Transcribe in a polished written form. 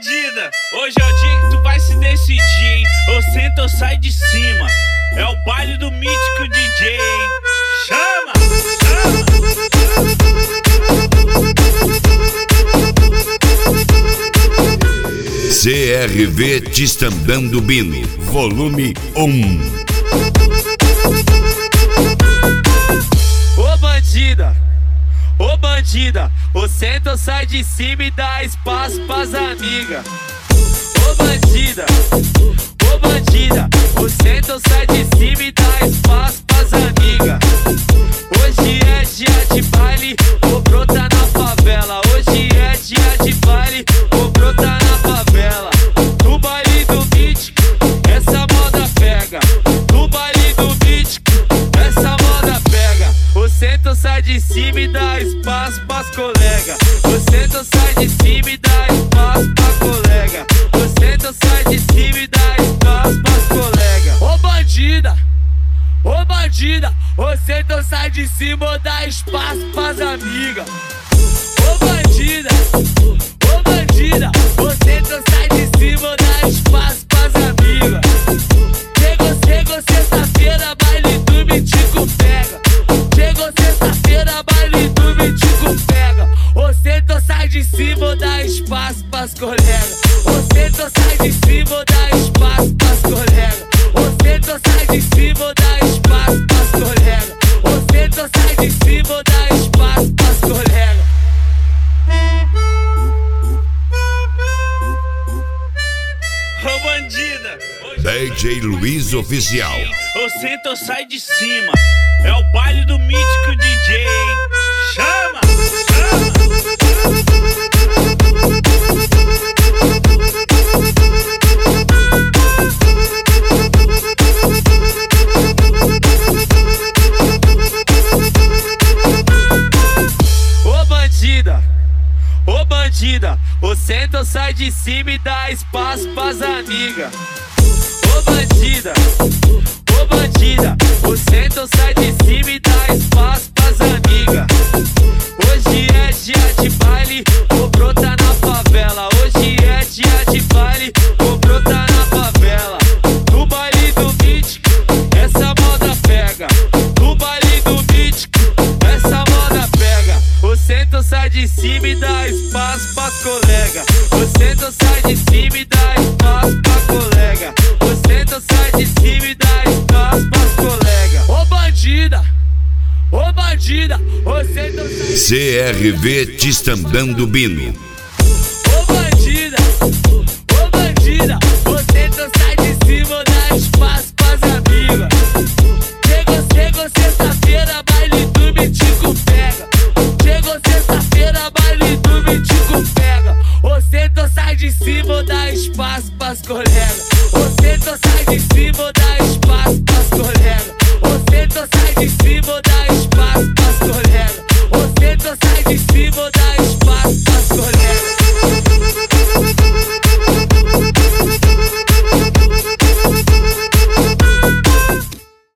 bandida, hoje é o dia que tu vai se decidir, hein? Ou senta ou sai de cima. É o baile do mítico DJ, hein? Chama! CRV Tistandando Bino, volume 1. Ô bandida, ô senta ou sai de cima e dá espaço pras amigas. Ô bandida, ô senta ou sai de cima e dá espaço pras amigas. Hoje é dia de baile, vou brotar na favela. Hoje é dia de baile, vou brotar na favela. No baile do mítico, essa moda pega. No baile do mítico, essa moda pega. Ô senta ou sai de cima e dá espaço pras colega. Ô senta ou sai de cima e dá espaço pra colega. Ô senta ou sai de cima e dá espaço pras colega. Ô bandida, ô senta ou sai de cima ou dá espaço pras amigas. Ô bandida, ô senta ou sai de cima ou dá espaço pras amigas. Chegou sexta-feira, baile do mítico pega. Chegou sexta-feira, baile do mítico pega. Ô senta ou sai de cima ou dá espaço pras colegas. Ô senta ou sai de cima ou dá espaço pras colegas. Ô senta ou sai de cima ou dá espaço pras colegas. Ô senta ou sai de cima ou dá espaço pras colegas. Ô bandida, DJ Luiz Oficial. ou senta ou sai de cima. É o baile do mítico DJ, hein? Chama! Ô bandida, ô senta ou sai de cima e dá espaço pras amigas. Ô bandida, ô senta ou sai de cima e dá espaço pras amigas. Hoje é dia de baile, vou brotar na favela. Hoje é dia de baile, vou brotar na favela. No baile do mítico, essa moda pega. No baile do mítico, essa moda pega. Ô senta ou sai de cima e dá espaço pras colega. Ô senta ou sai de cima e dá espaço pra colega. Ô senta ou sai de cima e dá espaço pras colega. Ô bandida, ô senta ou sai de cima. CRV Tistandando Bino. Ô bandida, ô senta ou sai de cima ou dá espaço pras amigas. Chegou sexta-feira, baile do mítico pega. Chegou sexta-feira, baile do mítico pega. Ô senta ou sai de cima ou dá espaço pras colegas. Ô senta ou sai de cima ou dá espaço pras colegas. Ô senta ou sai de cima ou dá espaço pras colegas. Ô senta ou sai de cima ou dá espaço pras colegas.